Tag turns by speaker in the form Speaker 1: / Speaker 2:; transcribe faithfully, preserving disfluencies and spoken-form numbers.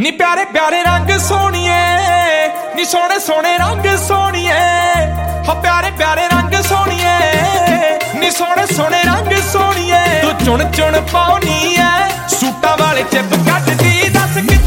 Speaker 1: ਨੀ प्यारे प्यारे रंग सोनिए, नी सोने सोने रंग सोनिए, हो प्यारे प्यारे रंग सोनिए, नी सोने सोने रंग सोनिए। तू चुन चुन पाउनी है सूटा वाले चिप कट दी, दस कि